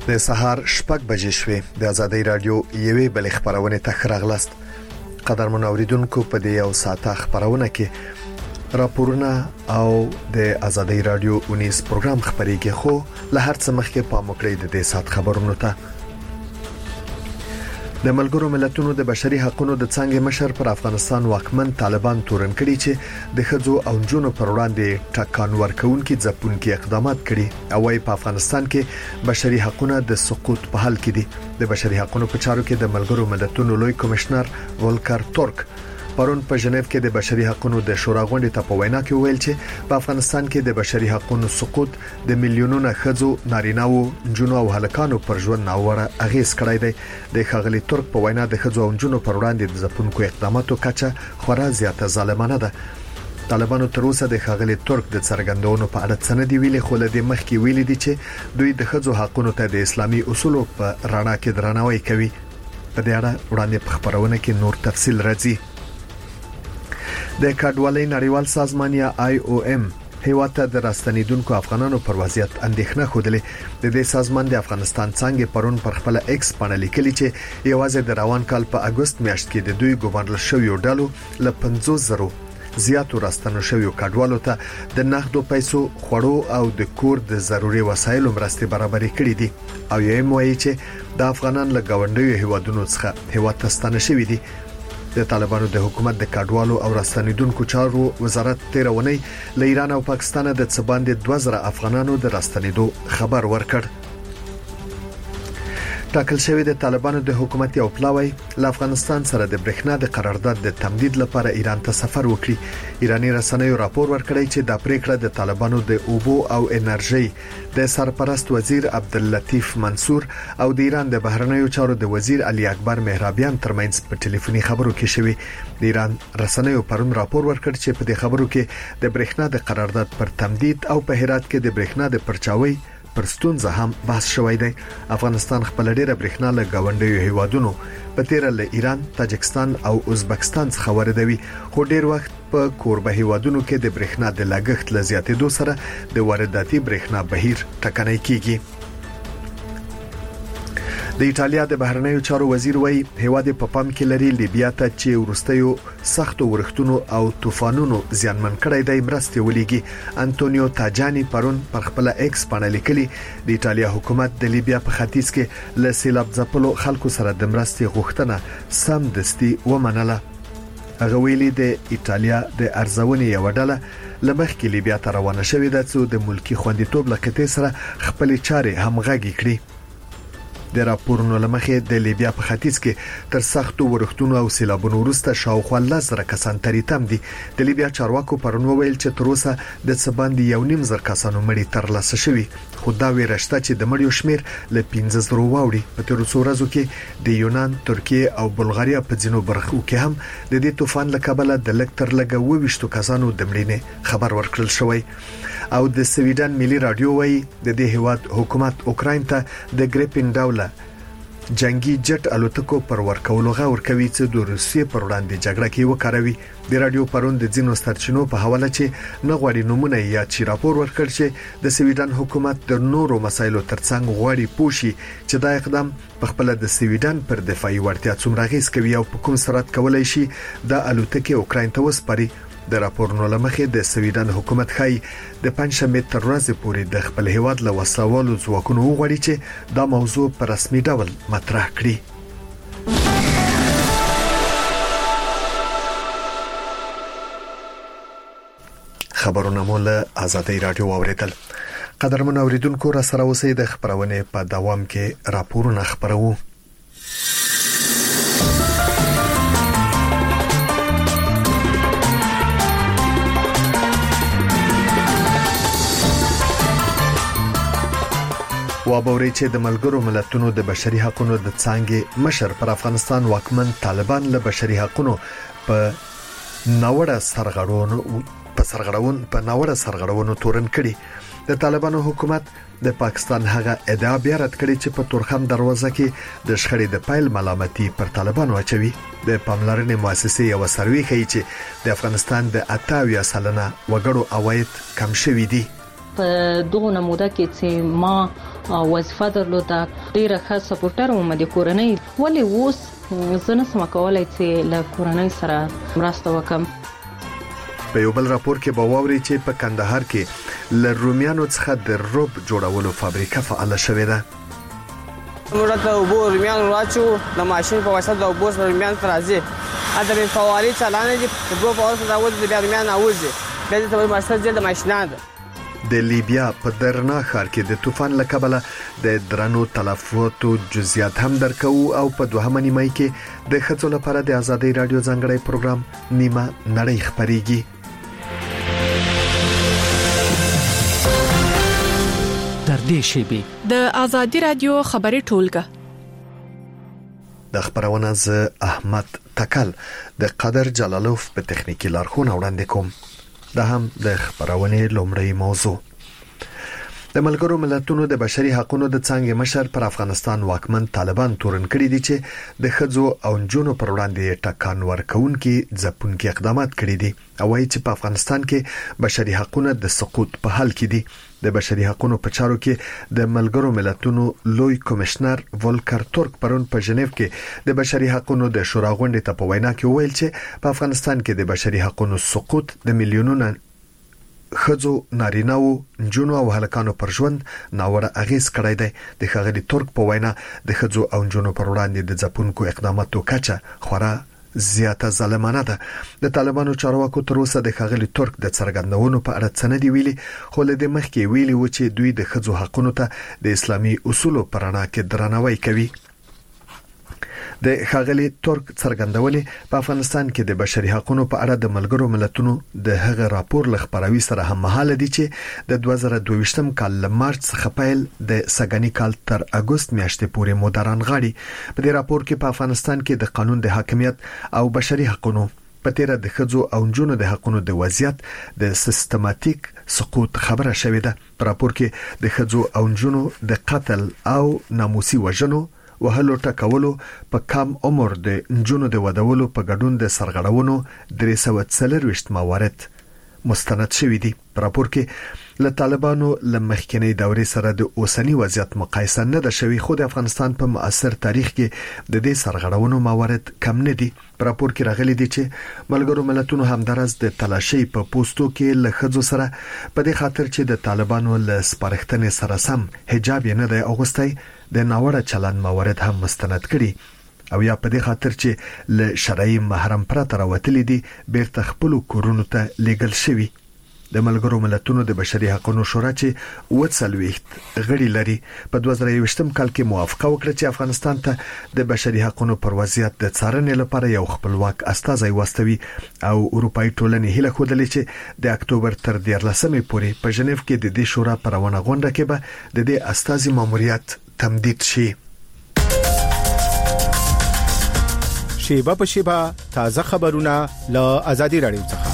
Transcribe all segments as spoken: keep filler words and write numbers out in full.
د سهار شپږ بجې شوې د آزادۍ رادیو یوې بلې خبرونه ته راغلاست. قدرمن اوریدونکو په دې یو ساعته خبرونه کې راپورونه او د آزادۍ رادیو اونیس پروګرام خبريږي، خو له هر څه مخکې په مکړې د دې سات خبرونو ته د ملګرو ملتونو د بشري حقوقو د څنګه مشر پر افغانستان واکمن طالبان تورن کړي چې د خځو او جنونو پر وړاندې ټکان ورکونکي ځپونکي اقدامات کړي او وايي په افغانستان کې بشري حقوقو د سقوط په حال کې دي. د بشري حقوقو په چارو کې د ملګرو ملتونو لوی کمشنر ولکر تورک پرون په ژنیو کې د بشري حقوقو د شورا غونډې ته په وینا کې ویل چې په افغانستان کې د بشري حقوقو سقوط د میلیونونو ښځو، نارینه‌و، جنونو او هلکانو پر ژوند ناوړه اغیز کړی دی. د ښاغلي ترک په وینا د ښځو او جنونو پر وړاندې د ځپونکو اقداماتو کچه خورا زیاته ظالمانه ده. طالبانو تر اوسه د ښاغلي ترک د څرګندونو په اړه څه نه دی ویلي، خو له دې مخکې ویلي دي چې دوی د ښځو حقوقو ته د اسلامي اصولو په رڼا کې درناوی کوي. په دې اړه وړاندې په خبرونه کې نور تفصیل راځي. د کډوالۍ نړیوال سازمان یا آی او ام هیواد ته د راستنیدونکو افغانانو پر وضعیت اندېښنه خوده. د دې سازمان د افغانستان څنګه پرون پر خپل ایکس باندې لیکلي چې یوازې د روان کال په اگست میاشت کې د دوی ګورنل شویو ډالو ل پنځوس زره زیاتو راستنو شویو کډوالو ته د نغدو پیسو، خوړو او د کور د ضروري وسایلو مرستې برابرې کړې دي او یې موایي چې د افغانان له گاونډیو هیوادونو څخه هیواد ته ستانه شوي دي. د طالبانو د حکومت د کډوالو او راستنیدونکو چارو وزارت تیرونی له ایران او پاکستان د څه باندې دوه زره افغانانو د راستنیدو خبر ورکړ. ټاکل شوی د طالبانو د حکومت یو پلاوی له افغانستان سره د برېښنا د قرارداد د تمدید لپاره ایران ته سفر وکړي. ایرانی رسنیو راپور ورکړی چې د پریکړه د طالبانو د اوبو او انرژي د سرپرست وزیر عبداللطیف منصور او د ایران د بهرنیو چارو د وزیر علي اکبر مهرابیان ترمنځ په ټلیفوني خبرو کې شوی. د ایران رسنیو پرون راپور ورکړ چې په دې خبرو کې د برېښنا د قرارداد پر تمدید او په هرات کې د برېښنا د پرچاوي پر ستونزه هم بحث شوی دی. افغانستان خپل ډیره برېښنا له گاونډیو هیوادونو په تیر له ایران، تاجکستان او ازبکستان څخه واردوي، خو ډیر وخت په کوربه هیوادونو کې د برېښنا د لګښت له زیاتېدو سره د وارداتي برېښنا بهیر ټکنۍ کیږي. د ایټالیا د بهرنیو چارو وزیر وایي هیواد په پام کې لري لیبیا ته چې ورستیو سختو ورښتونو او طوفانونو زیانمن کړی دی مرستې ولېږي. انټونیو تاجانی پرون پر خپل ایکس باندې لیکلي د ایټالیا حکومت د لیبیا په ختیځ کې له سیلاب ځپلو خلکو سره د مرستې غوښتنه سم دستي ومنله. هغه ویلي د ایټالیا د ارزونې یو ډله لمخ کې لیبیا ته روانه شوې ده چې د ملکی خوندیتوب لکته سره خپل چارې همغږي کړي. د راپورونو لمخې د لیبیا په ختیځ کې تر سختو ورښتونو او سیلابونو وروسته شاوخوا لزر کسان تریتم دي. د لیبیا چارواکو پرون ویل چې تر اوسه د څه باندې یو نیم زر کسانو مړي ترلاسه شوي، خو دا ویرشته چې د مړیو شمیر له پنځه زره واوړي. په تیر څو ورځو کې د یونان، ترکیه او بلغاریا په ځینو برخو کې هم د دې طوفان له کبله د لکټر لګه وويشتو کسانو د مړینې خبر ورکړل شوی. او د سویډن ملي رادیو وایي د دې هیواد حکومت اوکراین ته د ګریپین ډوله جنگي جټ الوتکو پر ورکولو غوړ کوي چې د روسیې پر وړاندې جګړه کې وکړوي. د رادیو پرون د ځینو سرچینو په حواله چې نه غواړي نمونه یا چې راپور ورکړ چې د سویډن حکومت د نورو مسایلو ترڅنګ غواړي پوښي چې دا اقدام په خپل د سویډن پر دفاعي وړتیا څومره غیس کوي او په کوم سرعت کولای شي د الوتکې اوکراین ته وسپاري. د راپورونو لمخې د سویډن حکومت خای د پنځمې تر ورځې پورې د خپل هیواد له وسلوالو ځواکونو وغواړي چې دا موضوع په رسمي ډول مطرح کړي. خبرونه مو له آزادۍ رادیو اوریدل. قدرمن اوریدونکو را سره اوسئ، د خبرونه په دوام کې راپورونه خبرو. وابوري چې د ملګرو ملتونو د بشري حقوقو د څنګه مشر پر افغانستان واکمن طالبان له بشري حقوقو په ناوړه سرغړونو په سرغړون په ناوړه سرغړونو تورن کړي. د طالبانو حکومت د پاکستان هغه ادعا بیا رد کړي چې په تورخم دروازه کې د شخړې د پایل ملامتي پر طالبانو اچوي. د پاملرنې مؤسسې یو سروې ښیي چې د افغانستان د اتاویا سلنه وګړو عواید کم شوي دي. په دغه نموده کې چې ما وظیفه درلوده ډیره ښه سپورټر وم د کورنۍ ولې اوس زه نسم کولای چې له کورنۍ سره مرسته وکم. په یو بل راپور کې به واوري چې په کندهار کې له رومیانو څخه د روب جوړولو فابریکه فعال شوې ده. موږ ته وبو رومیان راچو د ماشين په واسطه د وبو رومیان ترازي اته په فوالي چلانه دي په دوه په واسطه راوځي د رومیان اوځي به د تبر ماستر د ماشينان د لیبیا په درنا ښار کې د طوفان له کبله د درنو تلفاتو جزئیات هم درکو او په دوهمه نیمه کې د خځو لپاره د ازادي رادیو ځانګړی پروګرام نیمه نړۍ خبريږي. در دې شیبه د ازادي رادیو خبري ټولګه د خبرونه ز احمد تکل د قادر جلالوف په تخنیکی لارښوونه وړاندې کوم. دا هم د خبرونه لومړی موضوع. د ملګرو ملتونو د بشري حقوقو د څنګه مشر پر افغانستان واکمن طالبان تورن کړی دي چې د خځو او نجونو پر وړاندې ټکان ورکونکي ځپونکي اقدامات کړی دي او وايي چې په افغانستان کې بشري حقوقو د سقوط په حال کې دي. د بشري حقوقو په چارو کې د ملګرو ملتونو لوی کمشنر ولکر تورک پرون په ژنیو کې د بشري حقوقو د شورا غونډې ته په وینا کې ویل چې په افغانستان کې د بشري حقوقو سقوط د میلیونونو خځو نارینه‌و نجونو او هلکانو پر ژوند ناوړه اغیز کړی دی. د ښاغلي تورک په وینا د خځو او نجونو پر وړاندې د ځپونکو اقداماتو کچه خورا زیاته ظالمانه ده. د طالبانو چارواکو تر اوسه د ښاغلي تورک د څرګندونو په اړه څه نه دی ویلي، خو له دې مخکې ویلي و چې دوی د خځو حقوقو ته د اسلامي اصولو پر اړه کې درناوی کوي. د ښاغلي تورک څرګندونې په افغانستان کې د بشري حقوقو په اړه د ملګرو ملتونو د هغه راپور لخبروي سره هم مهاله دي چې د دوه زره دوه ویشتم کال له مارچ څخه پیل د سګنی کال تر اگست میاشتې پورې مدران غاړي. په دې راپور کې په افغانستان کې د قانون د حاکمیت او بشري حقوقو په تیر د خځو او نجونو د حقوقو د وضعیت د سیستماتیک سقوط خبره شوې ده. په راپور کې د خځو او نجونو د قتل او ناموسي وژنو وهلو ټکولو په کم عمر د نجونو د ودولو په ګډون د سرغړونو درې سوه څلرويشت موارد مستند شوي دي. په راپور کې له طالبانو لمخکنی دورې سره د اوسنی وضعیت مقایسه نه ده شوی، خو د افغانستان په معاصر تاریخ کې د دې سرغړونو موارد کم نه دي. په راپور کې راغلي دي چې ملګرو ملتونو همدارس د تلاشي په پوسټو کې له خځو سره په دې خاطر چې د طالبانو له سپارښتنې سره سم حجاب نه دی اغوستی د ناوړه چلند موارد هم مستند کړي او یا په دې خاطر چې له شرعي محرم پرته راوتلي دي بیرته خپل کورونو ته لیږل شوي. د ملګرو ملتونو د بشري حقوقو شورا چې وڅلويخت غړي لري په دوه زره یوویشتم کال کې موافقه وکړه چې افغانستان ته د بشري حقوقو پر وضعیت د څارنې لپاره یو خپلواک استازی واستوي او اروپאי ټولنې هیله خوده چې د اکتوبر تر دیارلسمې پورې په ژنیو کې د دې شورا پرونه غونډه کې به د دې استازي ماموریت تمدید شي. شیبه په شیبه تازه خبرونه له ازادي رادیو څخه.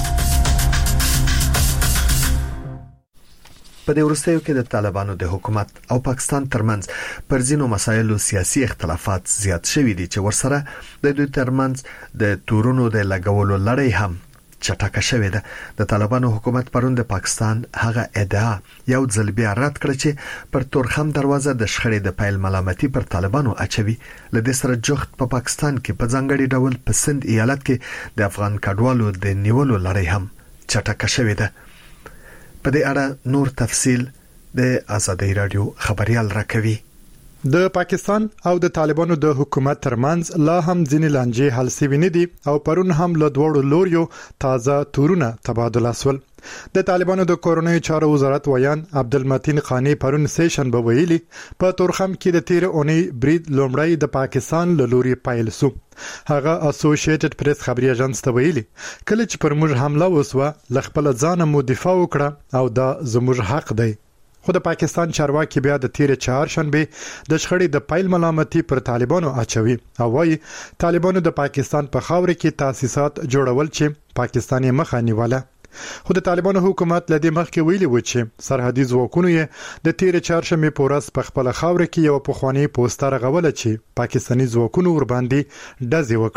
په دې ورستیو کې د طالبانو د حکومت او پاکستان ترمنځ پر ځینو مسایلو سیاسي اختلافات زیات شوي دي چې ورسره د دوی ترمنځ د تورونو د لګولو لړۍ هم چټکه شوې ده. د طالبانو حکومت پرون د پاکستان هغه ادعا یو ځل بیا رد کړ چې پر تورخم دروازه د شخړې د پیل ملامتي پر طالبانو اچوي. لدې سره جوخت په پا پاکستان کې په ځانګړي ډول په سند ایالت کې د افغان کډوالو د نیولو لړۍ هم چټکه شوې ده. په دې اړه نور تفصیل د ازادي رادیو خبريال راکوي. د پاکستان او د طالبانو د حکومت ترمنځ لا هم ځینې لانجې حل شوي نه دي او پرون هم له دوړو لوریو تازه تورونه تبادله شول. د طالبانو د کورونی چارو وزارت ویان عبدالمتین خانی پرون سیشن به ویلي په تورخم کې د تیر اونۍ برید لومړی د پاکستان له لوري پایل شو. هغه اسوسییټډ پریس خبري اژانس ته ویلي کله چې پر موږ حمله وسوه لخپل ځان مو دفاع وکړه او دا زموږ حق دی. خو د پاکستان چارواکي بیا د تیر چهارشنبه د شخړې د پایل ملامتي پر طالبانو اچوي او وايي طالبانو د پاکستان په خاور کې تاسیسات جوړول چې پاکستان یې مخه نیوله. خو د طالبانو حکومت لدې مخکې ویلي و چې سرحدي ځواکونو یې د تیر چهارشنبه پورس په خپل خاور کې یو پخوانی پوسټر غوله چې پاکستاني ځواکونو ور باندې ډزې وکړي.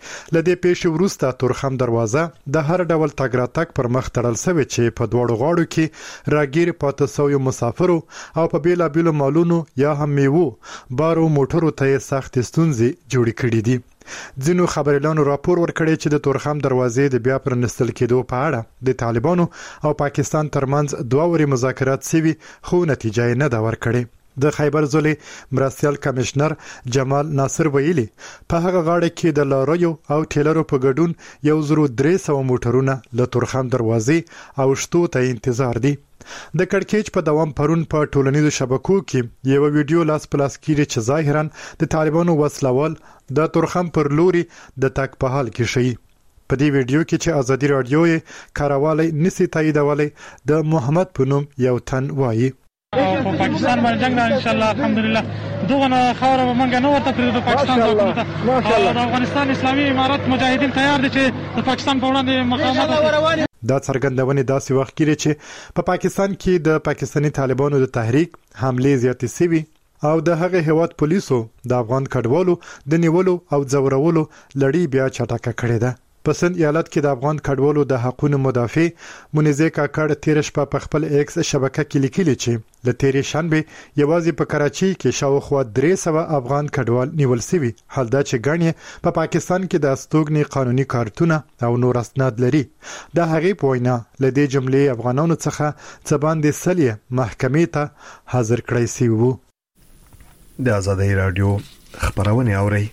لدې پیښې وروسته تورخم دروازه د هر ډول تګ راتګ پر مخ تړل شوې چې په دوړو غاړو کې راګیر پاتې شوی مسافرو او په بیلا بیلو مالونو یا هم میوو بارو موټرو ته سخت ستونزې جوړې کړې دي. ځینو خبريالانو راپور ورکړی چې د تورخم دروازې د بیا پرانستل کېدو په اړه د طالبانو او پاکستان ترمنځ دوه وري مذاکرات شوي خو نتیجه نه دا ورکړي. د خیبر ضلع مرستيال کمشنر جمال ناصر ویلي په هغه غاړه کې د لاریو او ټیلرو په ګډون یو زرو درې سوه موټرونه له تورخم دروازې او شتو ته انتظار دي. د کړکېچ په دوام پرون په ټولنیزو شبکو کې یو ویډیو لاس پلاس کیږي چې ظاهرا د طالبانو وسلوال د تورخم پر لوري د تک په حال کې شي. په دې ویډیو کې چې ازادي رادیو یې کاروالي نسی تاییدولې د محمد پونم یو تن وایي او په پاکستان باندې جنگ ان شاء الله الحمدلله دغه خاور منګه نو ورته پر د پاکستان حکومت او د افغانستان اسلامي امارت مجاهدین تیار دي چې د پاکستان په وړاندې مقاومت وکړي. دا څرګندونه داسې وخت کې چې په پاکستان کې د پاکستاني طالبانو د تحریک حمله زیاتې شوي او د هغه هیواد پولیسو د افغان کډوالو د نیولو او ځورولو لړۍ بیا چټکه کړې ده. په سند ایالت کې د افغان کډوالو د حقوقو مدافع منیزه کاکړ تیر شپه په خپل ایکس شبکه کې لیکلي چې د تیرې شنبه یوازې په کراچي کې شاوخوا درې سوه افغان کډوال نیول شوي. حال دا چې ګڼې په پاکستان کې د استوګنې قانوني کارتونه او نور اسناد لري. د هغې په وینا له دې جملې افغانانو څخه څه باندې سلې محکمې ته حاضر کړی شوي وو. د آزادۍ رادیو خبرونه اوري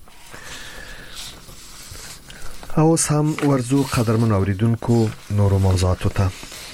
او سم ورزو قدرمن اوریدونکو نورو موضوعاتو ته.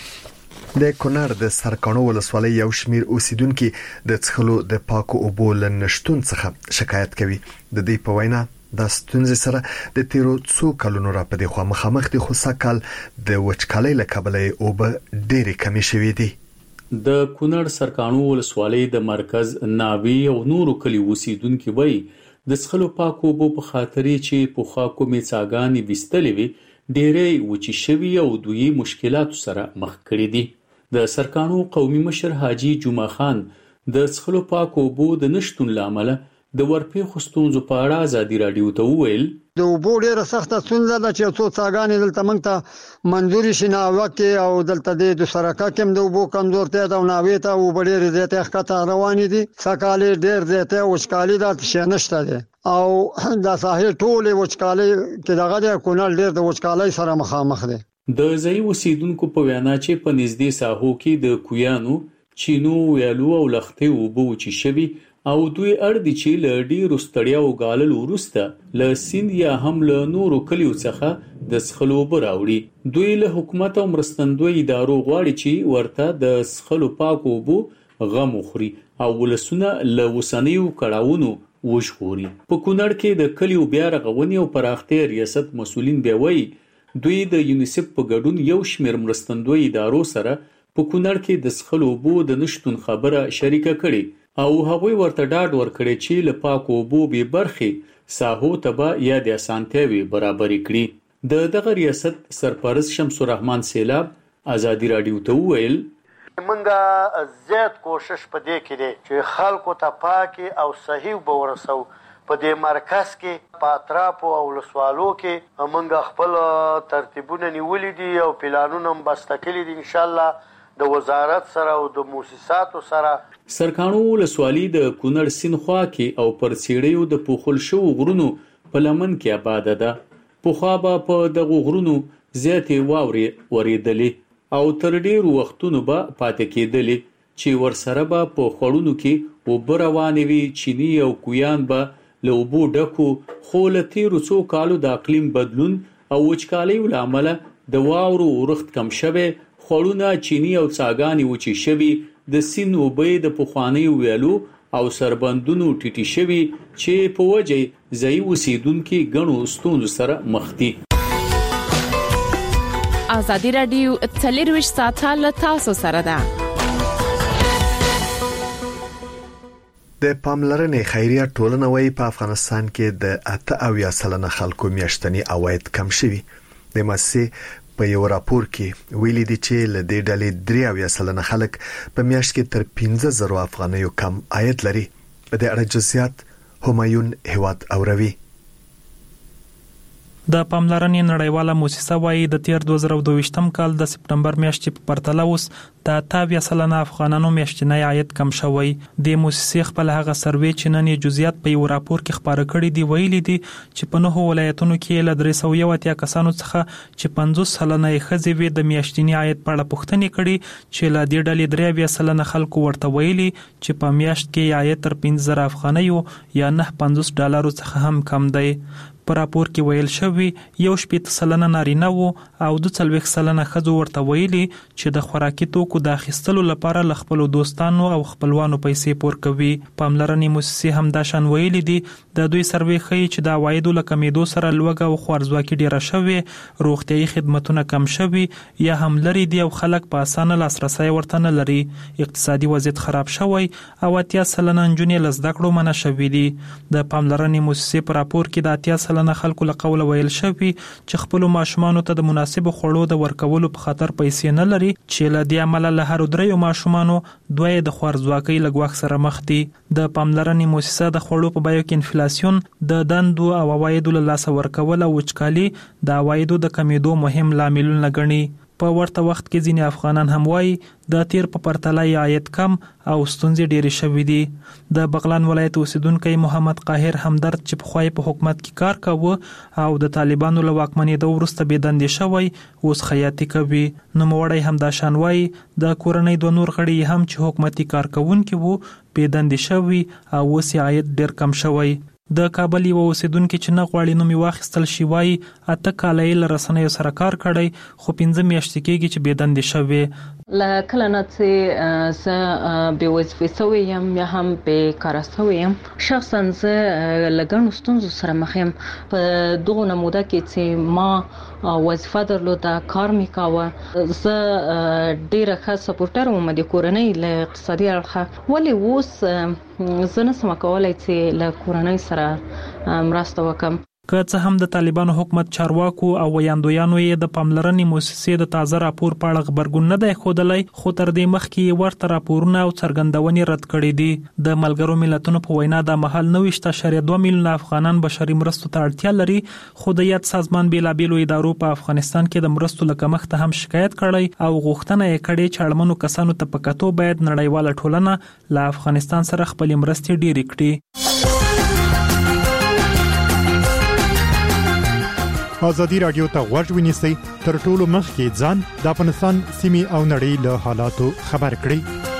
د کونړ د سرکانو ولسوالۍ یو شمیر اوسیدونکو د څښلو د پاکو اوبو لنشتون څخه شکایت کوي. د دې په وینا د ستونزې سره د تیرو څو کلونو راپدې خو مخامخ دي خو سکل د وچکالۍ له کبله اوبه ډېرې کمې شوې دي. د کونړ سرکانو ولسوالۍ د مرکز ناوی او نورو کلی اوسیدونکو وایي د څښلو پاکو اوبو په خاطرې چې په خوا کومې څاګانې ویستلې وي ډېرې وچې شوي او دوی مشکلاتو سره مخ کړي دي. د سرکانو قومي مشر حاجي جمعه خان د څښلو پاکو اوبو د نشتون له امله د ورپېښو ستونزو په اړه ازادي راډیو ته وویل د اوبو ډېره سخته ستونزه ده چې څو څاګانې دلته موږ ته منظوري شي ناوه کې او دلته د سرکه کې هم د اوبو کمزورتیا ده او ناوې ته اوبه ډېرې زیاتې ښکته روانې دي. سږکال یې ډېر زیاتې وچکالي ده شی نشته دی او د ساحل ټولې وچکالۍ کې دغه دی کونړ ډېر د وچکالۍ سره مخامخ دی. د ځایي اوسیدونکو په وینا چې په نږدې ساحو کې د کویانو چینو ویالو او لښتې اوبه وچې شوي او دوی اړ دي چې له ډېرو ستړیاو ګاللو وروسته له سیند یا هم له نورو کلیو څخه د څښلو اوبه راوړي. دوی له حکومت او مرستندوی ادارو غواړي چې ورته د څښلو پاکو اوبو غم وخوري او ولسونه له اوسنیو کړاوونو وژغوري. په کونړ کې د کلیو بیا رغونې او پراختیا ریاست مسؤلین بیا وایي دوی د یونیسف په ګډون یو شمېر مرستندوی ادارو سره په کونړ کې د څښلو اوبو د نشتون خبره شریکه کړې او هغوی ورته ډاډ ورکړي چې له پاکو اوبو بې برخې ساحو ته به یا د اسانتیاوې برابرې کړي. د دغه ریاست سرپرست شمس الرحمن سیلاب ازادي راډیو ته وویل منګه زیات کوشش پدې کې دي چې خلکو ته پاکي او صحیح به ورسو. په دې مرکز کې په اطرافو او ولسوالو کې منګه خپل ترتیبونه نیولې دي او پلانونه هم بسته کړي دي ان شاء الله د وزارت سره او د مؤسساتو سره. سرکانو ولسوالۍ د کونړ سیند خوا کې او پر سیړیو د پوخل شو غرونو په لمن کې آباده ده. پخوا به په دغو غرونو زیاتې واورې ورېدلې او تر ډېرو وختونو به پاتې کېدلې چې ورسره به په خوړونو کې اوبه روانې وي. چیني او کویان به له اوبو ډکو خو له تېرو څو کالو د اقلیم بدلون او وچکالیو له امله د واورو ورښت کم شوی، خوړونه چینی او څاګانې وچې شوي، د سیند اوبه د پخوانیو ویالو او سربندونو ټیټې شوي چې په وجه ځایي اوسیدونکي ګڼو ستونزو سره مخ دي. ازادي راډیو څلرویشت ساعته له تاسو سره ده. د پاملرنې خیریه ټولنه وايي په افغانستان کې د اته اویا سلنه خلکو میاشتنی عواید کم شوي. د مؤسسې په یو راپور کې ویلي دي چې له دې ډلې درې اویا سلنه خلک په میاشت کې تر پنځه زره افغانیو کم عاید لري. په دې اړه جزئیات همایون هیواد اوروي. د پاملرنې نړیواله موسسه وايي د تیر دوه زره دوه ویشتم کال د سپټمبر میاشتې په پرتله اوس د اتیا سلنه افغانانو میاشتنی عاید کم شوی. د موسسې خپل هغه سروې چې نن یې جزئیات په یو راپور کې خبره کړي دي ویلي دي چې په نهو ولایتونو کې له درې سوه یو اتیا کسانو څخه چې پنځوس سلنه یې ښځې وې د میاشتني عاید په اړه پوښتنې کړي چې له دې ډلې درې اویا سلنه خلکو ورته ویلي چې په میاشت کې عاید تر پنځه زره افغانیو یا نه پنځوس ډالرو څخه هم کم دی. په راپور کې ویل شوی یو شپږ سلنه نارینه وو او دوه څلوېښت سلنه ښځو ورته ویلي چې د خوراکي توکو د اخیستلو لپاره له خپلو دوستانو او خپلوانو پیسې پور کوي. پاملرنې موسسې هم دا شان ویلي دي د دوی سروې ښیي چې د عوایدو له کمیدو سره لوږه او خوارځواکي ډیره شوې، روغتیایي خدمتونه کم شوي یا هم لري دي او خلک په اسانه لاسرسی ورته نه لري. اقتصادي وضعیت خراب شوی او اتیا سلنه نجونې له زده کړو منع شوي دي. د پاملرنې موسسې په راپور کې د اتیا سلنه خلکو له قوله ویل شوی چې خپل ماشومانو ته د مناسب خوړو د ورکولو په خاطر پیسې نه لري، چې له دې عمله له هر دریو ماشومانو دوه د خوارځواکۍ له ګواښ سره مخ دي. د پاملرنې موسسه د خوړو په بیو کې انفلاسیون، د دندو او عوایدو له لاسه ورکول او وچکالي د عوایدو د کمیدو مهم لاملونه ګڼي. په ورته وخت کې ځینې افغانان هم وایي د تیر په پرتله عاید کم او ستونزې ډېرې شوې دي. د بغلان ولایت اوسیدونکی محمد قاهر همدرد چې پخوای په حکومت کې کار کاوه او د طالبانو له واکمنېدو وروسته بې دندې شوی اوس خیاطي کوي. نوموړی هم دا شان وایي د کورنۍ دوه نور غړي هم چې حکومتي کارکوونکي وو بې دندې شوي او اوس یې عاید ډېر کم شوی. د کابل یو اوسیدونکي چې نه غواړي نوم یې واخیستل شي وایي اته کاله یې له رسنیو سره کار کړی خو پنځه میاشتې کېږي چې بې دندې شوې. له کله نه چې زه بې وظیفې سوی یم یا هم بېکاره سوی یم، شخصا زه له ګڼو ستونزو سره مخ یم. په دغو نموده کې چې ما وظیفه درلوده، کار مې کاوه، زه ډېره ښه سپورټر وم د کورنۍ له اقتصادي اړخه، ولې اوس زه نسم کولی چې له کورنۍ سره مرسته وکم. که څه هم د طالبانو حکومت چارواکو او ویاندویانو یې د پاملرنې موسسې د تازه راپور په اړه غبرګون نه دی ښودلی، خو تر دې مخکې یې ورته راپورونه او څرګندونې رد کړي دي. د ملګرو ملتونو په وینا دا مهال نوي اعشاریه دوه میلیونه افغانان بشري مرستو ته اړتیا لري، خو د یاد سازمان بېلابېلو ادارو په افغانستان کې د مرستو له کمښته هم شکایت کړی او غوښتنه یې کړې چې اړمنو کسانو ته په کتو باید نړیواله ټولنه له افغانستان سره خپلې مرستې ډېرې کړي. ازادي راډیو ته غوږ ونیسئ تر ټولو مخکې ځان د افغانستان سیمې او نړۍ له حالاتو خبر کړئ.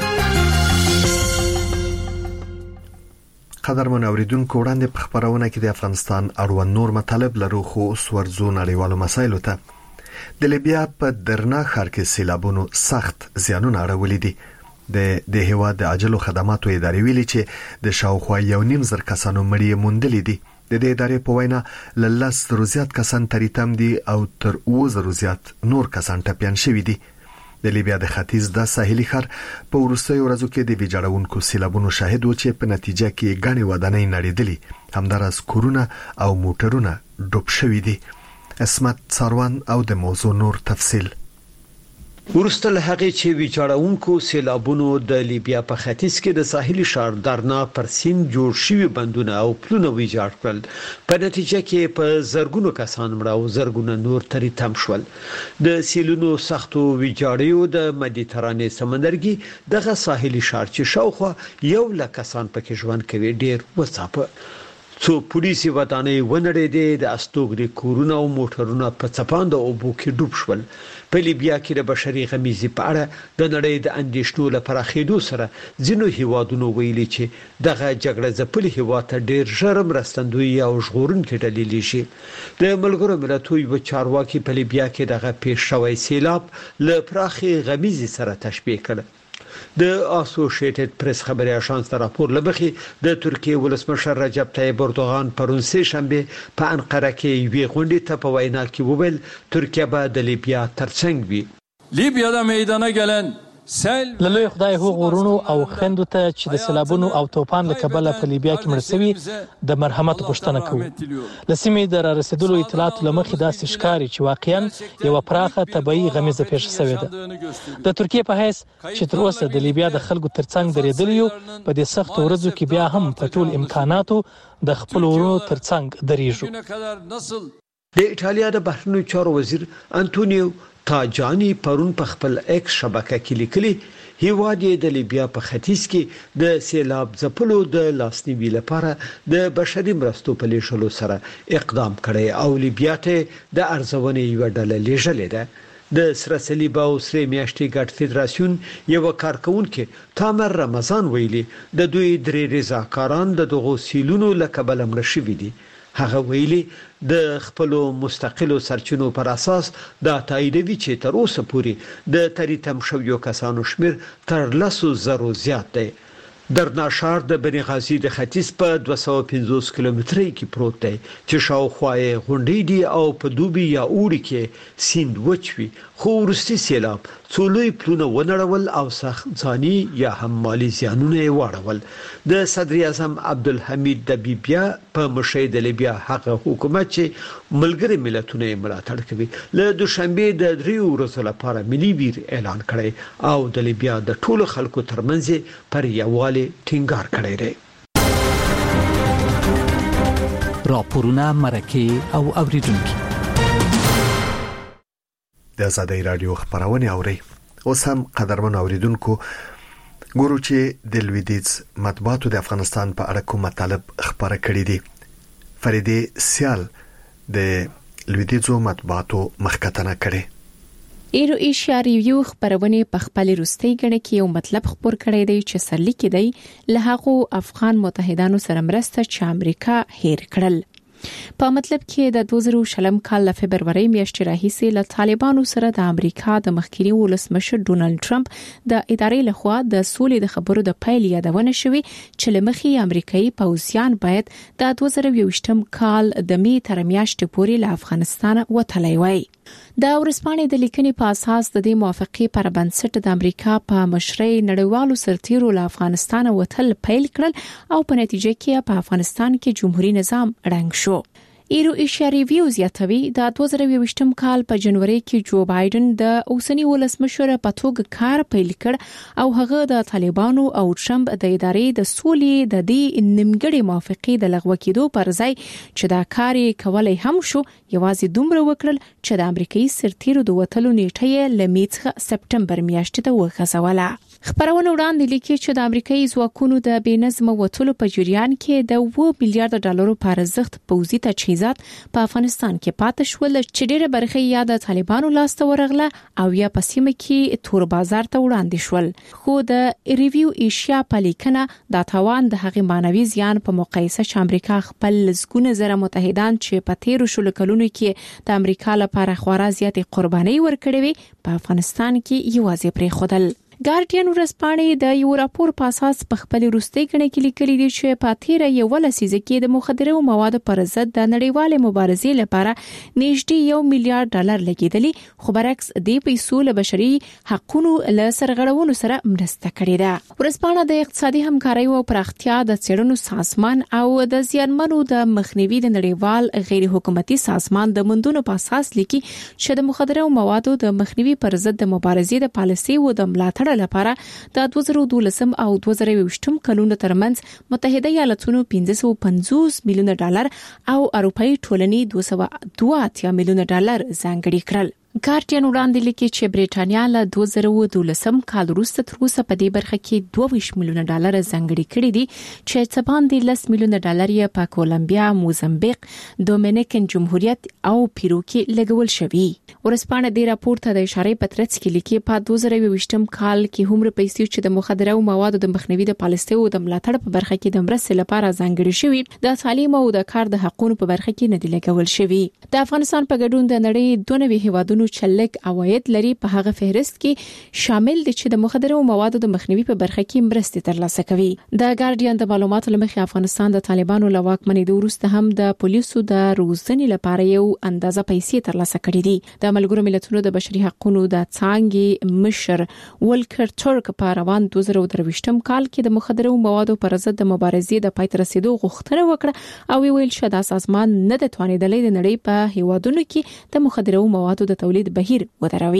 قدرمن اوریدونکو وړاندې په خبرونه کې د افغانستان اړوند نور مطالب لرو، خو سورزو نړیوالو مسایلو ته. د لیبیا په درنا ښار کې سیلابونو سخت زیانونه اړولي دي. د د هیواد د عاجلو خدماتو ادارې ویلي چې د شاوخوا یو نیم زر کسانو مړي موندلي دي. د دې ادارې په وینا له لس زرو زیات کسان تریتم دي او تر اوه زرو زیات نور کسان ټپیان شوي دي. د لیبیا د ختیځ د ساحلي ښار په وروستیو ورځو کې د ویجاړونکو سیلابونو شاهد و چې په نتیجه کې ګڼې ودانۍ نړېدلې، همداراز کورونه او موټرونه ډوب شوي دي. اسمت څاروان او د موضوع نور تفصیل. ورسته له هغه چې ویجاړونکو سیلابونو د لیبیا په ختیځ کې د ساحلي ښار درنا پر سیند جوړ شوي بندونه او پلونه ویجاړ کړل، په نتیجه کې په زرګونو کسان مړه او زرګونه نور تریتم شول. د سیلونو سختو ویجاړیو د مدیترانې سمندرګي دغه ساحلي ښار چې شاوخوا یو لک کسان پکې ژوند کوي ډیر وڅاپه. څو پولیسي ودانۍ ونړېدې، د استوګنې کورونه او موټرونه په څپاند اوبو کې ډوب شول. په لیبیا کې د بشري غمیزې په اړه د نړۍ د اندېښنو له پراخېدو سره ځینو هیوادونو ویلي چې دغه جګړه ځپلي هیواد ته ډېر ژر مرستندوی او ژغورونکي ډلې لیږي. د ملګرو ملتونو یو چارواکي په لیبیا کې دغه پیښ شوی سیلاب له پراخې غمیزې سره تشبیه کړ. د اسوسییټډ پریس خبري اژانس راپور لبخي د ترکیه ولسمشر رجب طیب اردوغان پرون سه شنبه په انقره کې وی غونډې ته په وینا کې وویل ترکیه به د لیبیا ترڅنګ وي. لیبیادا میدانه گلن لوی خدای هو غورونو او خندو ته چې د سیلابونو او توپان له کبله په لیبیا کې مړ شوي د مرحمت غوښتنه کوو. د سیمې د رسیدلو اطلاعات لمخې داسې ښکاري چې واقعا یو پراخه طبيعي غمیزه پیښه شوې ده. د ترکیه په حیث چې تر اوسه د لیبیا د خلکو ترڅنګ درېدلی یو، په دې سخت ورځو کې بیا هم په ټول امکاناتو د خپل ورونو ترڅنګ درېږو. د ایټالیا د بهرنیو چارو وزیر انټونیو تاجانی پرون په خپل ایکس شبکه کې لیکلي هیواد یې د لیبیا په ختیځ کې د سیلاب ځپلو د لاسنیوي لپاره د بشري مرستو په لیږلو سره اقدام کړی او لیبیا ته د ارزونې یو ډله لیږلې ده د سره صلیب او سره میاشتې ګډ فدراسیون یو کارکونکو تامر رمضان ویلي د دوی درې رضاکاران د دغو سیلونو لکبل مړ شوي دي. هغه ویلي د خپل مستقلو سرچینو پر اساس د تاییدوي چې تر اوسه پورې د تریتم شویو کسانو شمیر تر لسو زرو زیات دی. درناشار د بني غازي د ختیځ په دوه سوه پنځوس کیلومترۍ کې پروت دی چې شاوخوا یې غونډې دي او په دوبي یا اوړي کې سیند وچوي خو ورستي سیلاب څو لوی پلونه ونړول او سخت ځاني یا هم مالی زیانونه یې واړول. د صدر اعظم عبدالحمید دبیبیا په مشرۍ د لیبیا هغه حکومت چې ملګری ملتونه ملاتړ کوي له دوشنبه د دریو ورځو لپاره ملي ویر اعلان کړی او د لیبیا د ټولو خلکو ترمنځ پر یووالي ټینګار کړی دی. راپورونه مرکه او اوریدونکو د آزادۍ رادیو خبرونه اوري. اوس هم قدرمن اوریدونکو ګورو چې د لویدیز مطبوعاتو د افغانستان په اړه کوم مطالب خبره کړې دي. فریدې سیال د لویدیزو مطبوعاتو مخکتنه کړي. ایرو ایشیا ریویو خبرونه په خپل روستي غړي کې یو مطلب خبر کړی دی چې سرلیک دی له هغه افغان متحدانو سره مرسته چې امریکا هیر کړل. په مطلب کې د دوه زره شلم کال ل فبرवरी میاشتې راهیسې له طالبانو سره د امریکا د مخکینی ولسمشر ډونالد ټرمپ د ادارې لخوا د سولې د خبرو د پیل یادونه شوې چې لمخي امریکایي پوځیان باید د دوه زره یوویشتم کال د می تر میاشتې پورې له افغانستان وتلی وای. د ورسپانې د لیکنې په اساس د دې موافقې پر بنسټ د امریکا په مشرۍ نړیوالو سرتیرو له افغانستان وتل پیل کړل او په نتیجه کې په افغانستان کې جمهوریت نظام ړنګ شو. ایرو ایشیا ریویو زیاتوي د دوه زره یوویشتم کال په جنوري کې جو بایدن د اوسنی ولسمشر په توګه کار پیل کړ او هغه د طالبانو او ټرمپ د ادارې د سولې د دې نیمګړې موافقې د لغوه کېدو پر ځای چې دا کار کولای هم شو یوازې دومره وکړل چې د امریکایي سرتیرو د وټلو نیټه لمیڅه سپټمبر میاشتې ته وغځوله. خبرونه وړاندې لیکي چې د امریکایي ځواکونو د بېنظم وټلو په جریان کې د اوه میلیارډ ډالرو په ارزښت پوځي تجهیزات په افغانستان کې پاتې شول چې ډېره برخه یې د طالبانو لاسته ورغله او یا په سیمه کې تور بازار ته وړاندې شول. خو د ریویو ایشیا په لیکنه د تاوان د هغې مانوي زیان په مقایسه چې امریکا خپل لسګونه زره متحدان چې په تیرو شلو کلونو کې د امریکا لپاره خورا زیاتې قرباني ورکړې وي په افغانستان کې یوازې پرېښودل. ګارډین ورځپاڼې د یو راپور په اساس په خپل روستي غړي کې لیکلي دي چې په تیر یو لسیزه کې د مخدره موادو پر ضد د نړیوال مبارزې لپاره نږدې یو میلیارډ ډالر لګیدلي خو برعکس د پیسو له بشري حقوقو له سرغړونو سره مرسته کړې ده. ورځپاڼه د اقتصادي همکارۍ او پراختیا د څېړنو سازمان او د زیانمنو د مخنیوي د نړیوال غیر حکومتي سازمان د مندونو په اساس لیکي چې د مخدره موادو د مخنیوي پر ضد د مبارزې د پالیسي او د ملاتړ لپاره د دوه زره دولسم او دوه زره یوویشتم کلونو ترمنځ متحده ایالاتونو پنځه سوه پنځوس میلیونه ډالر او اروپאי ټولنې دوه سوه دوه اتیا میلیونه ډالر ځانګړي کړل. ګارډین وړاندې لیکي چې بریټانیا له دوه زره دولسم کال وروسته تر اوسه په دې برخه کې دوه ویشت میلیونه ډالر ځانګړي کړي دي چې څه باندې لس میلیونه ډالر یې په کولمبیا، موزمبیق، دومینیکن جمهوریت او پیرو کې لګول شوي. ورسپانه دې راپور ته د اشاره په ترڅ کې لیکي په دوه زره یوویشتم کال کې هم پیسې چې د مخدره موادو د مخنیوي د پالیسۍ او د ملاتړ په برخه کې د مرستې لپاره ځانګړي شوي د تعلیم او د کار د حقوقو په برخه کې نه دي لګول شوي. د افغانستان په ګډون د نړۍ دوه نوي هیوادونو چلک عواید لري په هغه فهرست کې شامل دي چې د مخدره موادو د مخنیوي په برخه کې مرستې ترلاسه کوي. د ګارډین د معلوماتو لمخې افغانستان د طالبانو له واکمنۍ وروسته هم د پولیسو د روزنې لپاره یو اندازه پیسې ترلاسه کړې دي. د ملګرو ملتونو د بشري حقوقو د څانګې مشر ولکر ترک په روان دوه زره درویشتم کال کې د مخدره موادو پر ضد د مبارزې د پای ته رسیدو غوښتنه وکړه او ویل چې د سازمان نه د توانیدلې د نړۍ په هیوادونو کې د مخدره موادو د تولید بهیر ودروي.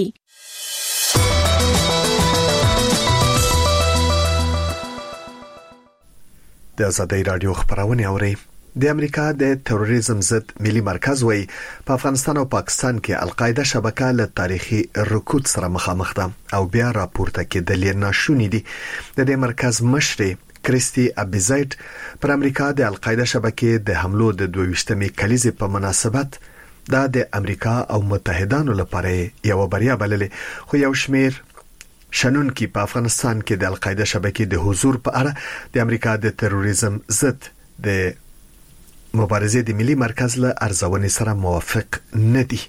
د آزادۍ رادیو خبرونه اوري. د امریکا د تروریزم ضد ملي مرکز وایي په افغانستان او پاکستان کې القاعده شبکه له تاریخي رکود سره مخامخ ده او بیا راپورته کېدل ناشونی دي. د دې مرکز مشر کریسټي ابیزایت پر امریکا د القاعده شبکې د حملو د دویشتمې کلیزې په مناسبت دا د امریکا او متحدانو لپاره یو بریا بللې، خو یو شمیر شنونکي په افغانستان کې د القاعده شبکې د حضور په اړه د امریکا د تروریزم ضد د مبارزې د ملي مرکز له ارزونې سره موافق نه دي.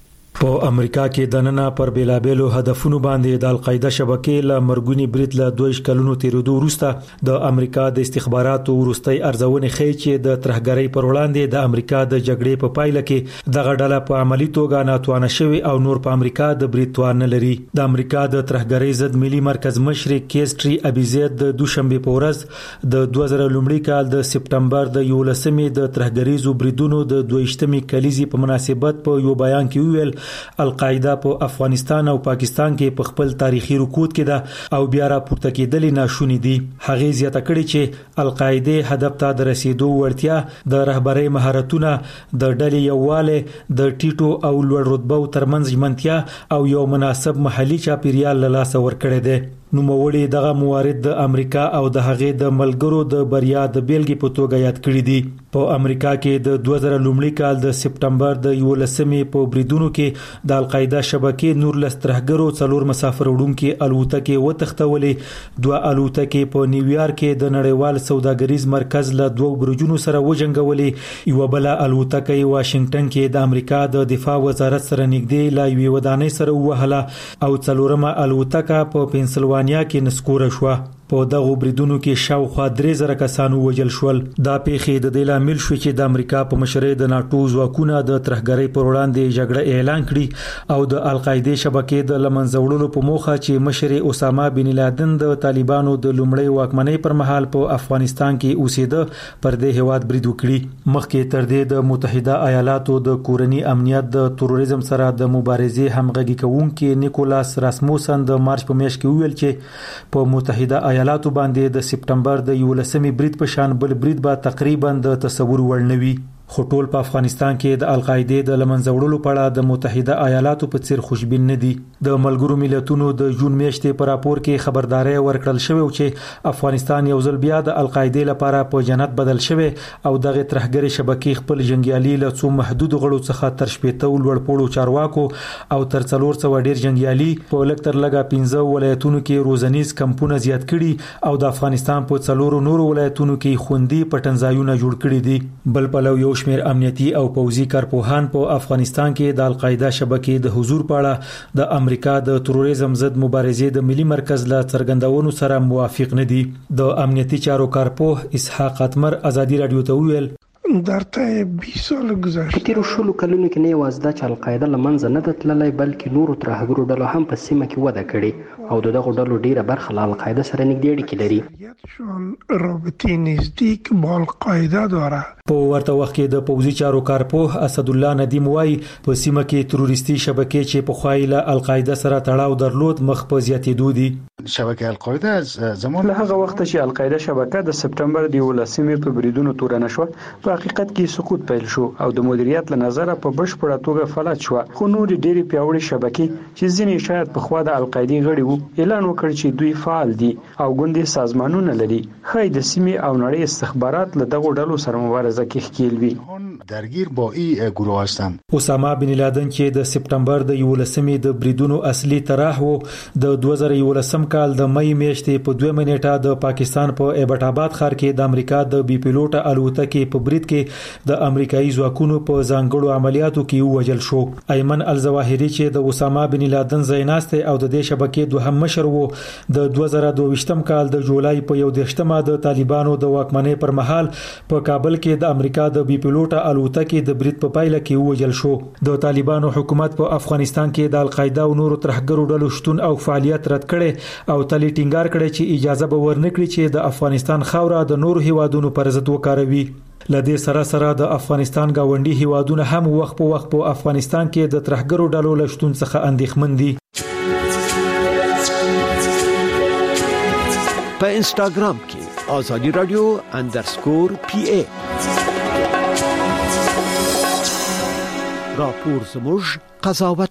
په امریکا کې د نن پر بیلابېلو هدفونو باندې د القاعده شبکې له مرګونی برید له دوه کلونو تیرېدو وروسته د امریکا د استخباراتو وروستۍ ارزونې ښیي چې د ترهګرۍ پر وړاندې د امریکا د جګړې په پایله کې دغه ډله په عملی توګه ناتوانه شوی او نور په امریکا د برید توان نه لري. د امریکا د ترهګرۍ ضد ملي مرکز مشر کریسټي ابیزایت د دوشنبه په ورځ د دوه زره لومړي کال د سپټمبر د یولسمې د ترهګریزو بریدونو د دویشتمې کلیزې په مناسبت په یو بیان کې ویل القاعده په افغانستان او پاکستان کې په خپل تاریخي رکود کې ده او بیا راپورته کېدل ناشونی دي. هغه زیاته کړې چې القاعده هدف ته د رسیدو وړتیا د رهبرۍ مهارتونه د ډلې یوواله د ټیټو او لوړ رتبو ترمنځ ژمنتیا او یو مناسب محلي چاپیریال له لاسه ورکړی دی. نو موړي دغه موارد د امریکا او د هغې د ملګرو د بریا د بیلګې په توګه یاد کړی دي. په امریکا کې د دوه زره لومړي کال د سپټمبر د یولسمې په بریدونو کې د القاعده شبکې نور لسترهګرو څلور مسافر وړونکي الوتکې وتښتولې، دوه الوتکې په نیویارک کې د نړیوال سوداګریز مرکز له دوه برجونو سره وجنګولې، یو بل الوتکه یې واشنگټن کې د امریکا د دفاع وزارت سره نږدې لا یوې ودانۍ سره وهله او څلورمه الوتکه په پنسلوانیا کې نسکوره شوه. په دغه بریدونو کې شاوخوا درې زره کسانو وژل شول. دا پیښې د دې لامل شو چې د امریکا په مشرۍ د ناتو ځواکونو د ترهګرۍ پر وړاندې جګړه اعلان کړي او د القاعده شبکې د لمنځه وړلو په موخه چې مشر اسامه بن لادن د طالبانو د لومړۍ واکمنۍ پر مهال په افغانستان کې اوسېده پر دې هیواد برید وکړي. مخکې تر دې د متحده ایالاتو د کورنی امنیت د تروریزم سره د مبارزې همغږي کوونکي نیکولاس راسموسن د مارچ په میاشت کې ویل چې په متحده ایالاتو باندې د سپټمبر د یولسمې برید په شان بل برید به تقریبا د تصور وړ نه وي. خو ټول په افغانستان کې د القاعده د لمنځه وړلو په اړه د متحده ایالاتو په څیر خوشبین نه دي. د ملګرو ملتونو د جون میاشتې په راپور کې خبرداري ورکړل شوې چې افغانستان یو ځل بیا د القاعده لپاره په جنت بدل شوی او دغه ترهګری شبکې خپل جنگیالي له څو محدود غړو څخه تر شپېته لوړ پوړو چارواکو او تر څلور سوه ډیر جنگیالي په لږ تر لږه پنځه ولایتونو کې روزنیز کمپونه زیات کړي او د افغانستان په څلورو نورو ولایتونو کې خوندي پټنځایونه جوړ کړي دي. بل پلو یو شمیر امنیتي او پوځي کارپوهان په افغانستان کې د القاعده شبکې د حضور په اړه د امریکا د تروریزم ضد مبارزې د ملي مرکز له څرګندونو سره موافق نه دي. د امنیتي چارو کارپوه اسحاق اتمر ازادي رادیو ته ویل درته بیست سال گذشته. په تیرو شلو کلونو کې نه یوازې دا چې القاعده له منځه نه ده تللی بلکې نورو ترهګرو ډلو هم په سیمه کې وده کړې او دغه ډلو ډیره برخه له القاعده سره نږدې اړیکې لري. رابطې نزدیک با القاعده داره. په ورته وخت کې د پوځي چارو کارپوه اسد الله ندیم وایي په سیمه کې تروریستي شبکې چې په خوای له القاعده سره تړاو درلود مخ په زیاتېدو دي. شبکه القاعده از زمان له هغه وخت چې القاعده شبکه د سپټمبر د یولسمې په بریدونو تورنه شو په حقیقت کې سقوط پیل شو او د مدیریت له نظره په بشپړه توګه فلج شو. خو نور ډېری پیاوړي شبکې چې ځینې شاید په خوا د القاعده غړي وو اعلان وکړ چې دوی فعال دي او ګوندې سازمانونه لري. خای د سیمې او نړۍ استخبارات له دغه ډلو سره مبارزه کې ښکیل وي. درگیر با این گروه هستند. اسامه بن لادن چې د سپټمبر د یولسمې د بریدونو اصلي طرح وو د دوه زره یولسم کال د مې میاشتې په دوه منېټه د پاکستان په ایبټ آباد ښار کې د امریکا د بي پیلوټ الوتکې په برید کې د امریکایي ځواکونو په ځانګړو عملیاتو کې وژل شو. ایمن الظواهري چې د اسامه بن لادن ځایناسته او د دې شبکې دوهم مشر وو د دوه زره دوه کال د جولای په یو دشتمه د طالبانو د واکمنۍ پر مهال په کابل کې د امریکا د بي پیلوټ الوتکې د برید په پایله کې وژل شو. د طالبانو حکومت په افغانستان کې د القاعده او نورو ترهګرو ډلو شتون او فعالیت رد کړي او تل ټینګار کړي چې اجازه به ورنکړي چې د افغانستان خاوره د نورو هیوادونو پر ضد وکاروي. لدې سره سره د افغانستان گاونډي هیوادونه هم وخت په وخت په افغانستان کې د ترهګرو ډلو له شتون څخه اندېښمن دي. په انستګرام کې ازادي رادیو انډرسکور پی ای راپور زموږ قضاوت